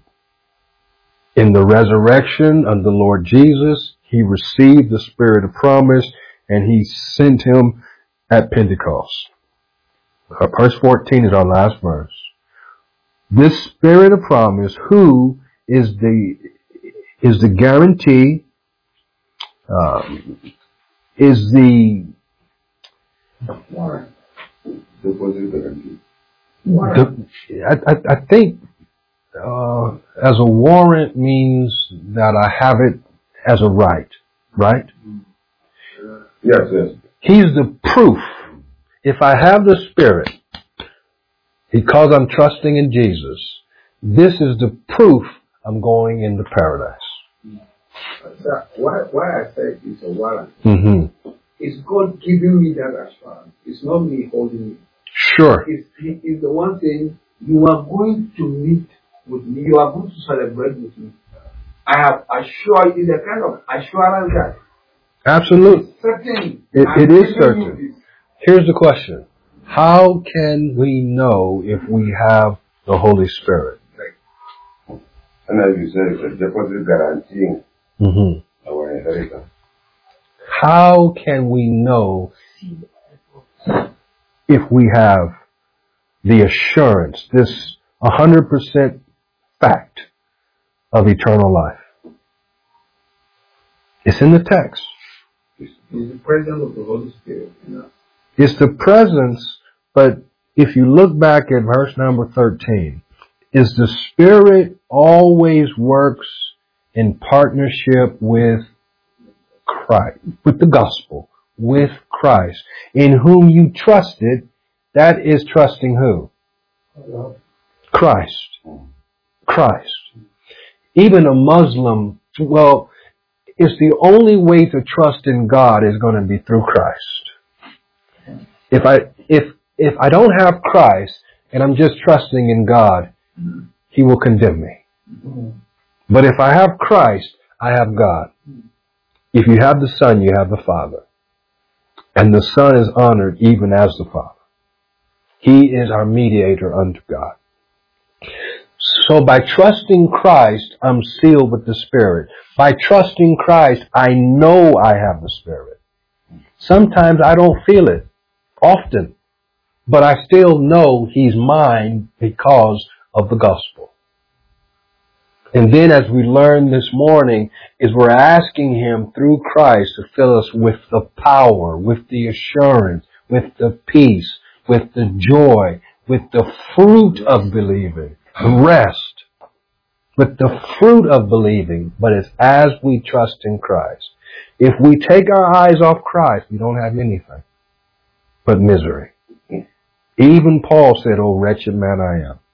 Speaker 1: In the resurrection of the Lord Jesus, He received the Spirit of promise, and He sent Him at Pentecost. Verse 14 is our last verse. This Spirit of promise, who is the guarantee, is the
Speaker 3: Deposit guarantee.
Speaker 1: I think as a warrant means that I have it as a right, right?
Speaker 3: Yes, yes.
Speaker 1: He's the proof. If I have the Spirit, because I'm trusting in Jesus, this is the proof I'm going into paradise.
Speaker 6: Why I said it's a warrant?
Speaker 1: Mm-hmm.
Speaker 6: It's God giving me that assurance. It's not me holding it.
Speaker 1: Sure.
Speaker 6: It's the one saying, you are going to meet with me. You are going to celebrate with me. I have assured you. It's a kind of assurance that
Speaker 1: Absolutely.
Speaker 6: certain.
Speaker 1: It is certain. Here's the question. How can we know if we have the Holy Spirit?
Speaker 3: And as you said, it's a deposit guaranteeing our inheritance.
Speaker 1: How can we know if we have the assurance, this 100% fact of eternal life? It's in the text.
Speaker 6: It's the presence of the Holy Spirit in us.
Speaker 1: It's the presence, but if you look back at verse number 13, is the Spirit always works in partnership with Christ, with the gospel, with Christ, in whom you trusted. That is trusting who? Christ. Christ. Even a Muslim, well, it's the only way to trust in God is going to be through Christ. If I don't have Christ and I'm just trusting in God, He will condemn me. But if I have Christ, I have God. If you have the Son, you have the Father. And the Son is honored even as the Father. He is our mediator unto God. So by trusting Christ, I'm sealed with the Spirit. By trusting Christ, I know I have the Spirit. Sometimes I don't feel it, often, but I still know He's mine because of the gospel. And then as we learned this morning, is we're asking Him through Christ to fill us with the power, with the assurance, with the peace, with the joy, with the fruit of believing, the rest, with the fruit of believing, but it's as we trust in Christ. If we take our eyes off Christ, we don't have anything but misery. Even Paul said, "Oh, wretched man I am."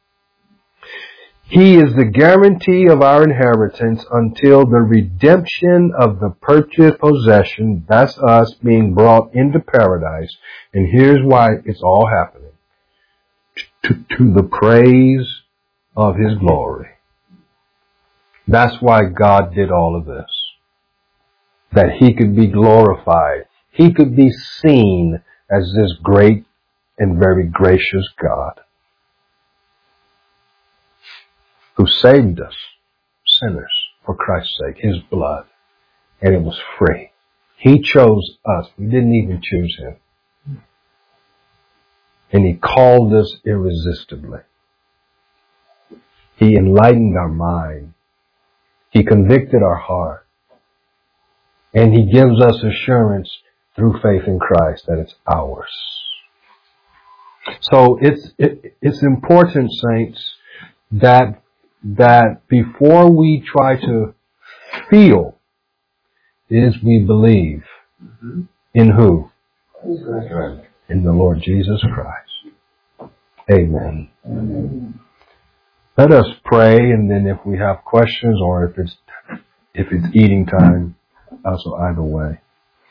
Speaker 1: He is the guarantee of our inheritance until the redemption of the purchased possession. That's us being brought into paradise. And here's why it's all happening. To the praise of His glory. That's why God did all of this. That He could be glorified. He could be seen as this great and very gracious God, who saved us, sinners, for Christ's sake, His blood. And it was free. He chose us. We didn't even choose Him. And He called us irresistibly. He enlightened our mind. He convicted our heart. And He gives us assurance through faith in Christ that it's ours. So it's important, saints, that before we try to feel, is we believe. In who? In the Lord Jesus Christ. Amen. Let us pray, and then if we have questions or if it's eating time, also either way.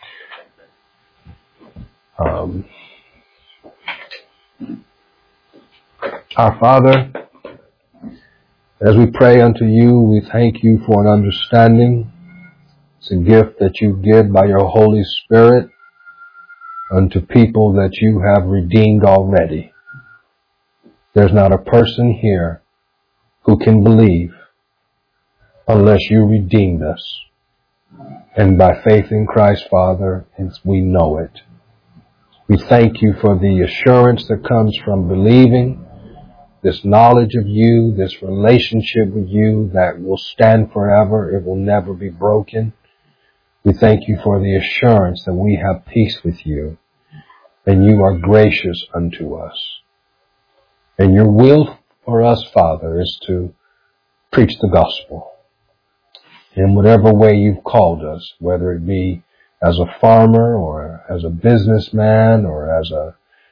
Speaker 1: Our Father, as we pray unto You, we thank You for an understanding. It's a gift that You give by Your Holy Spirit unto people that You have redeemed already. There's not a person here who can believe unless You redeemed us. And by faith in Christ, Father, we know it. We thank You for the assurance that comes from believing, this knowledge of You, this relationship with You that will stand forever. It will never be broken. We thank You for the assurance that we have peace with You, And you are gracious unto us. And your will for us, Father, is to preach the gospel in whatever way you've called us, whether it be as a farmer or as a businessman or as a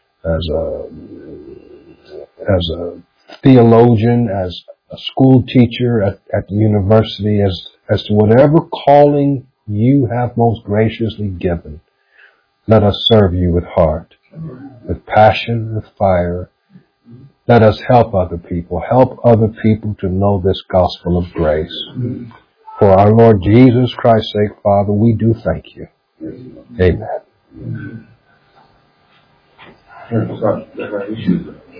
Speaker 1: theologian, as a school teacher at the university, as to whatever calling you have most graciously given. Let us serve you with heart, with passion, with fire. Let us help other people. Help other people to know this gospel of grace. For our Lord Jesus Christ's sake, Father, we do thank you. Amen.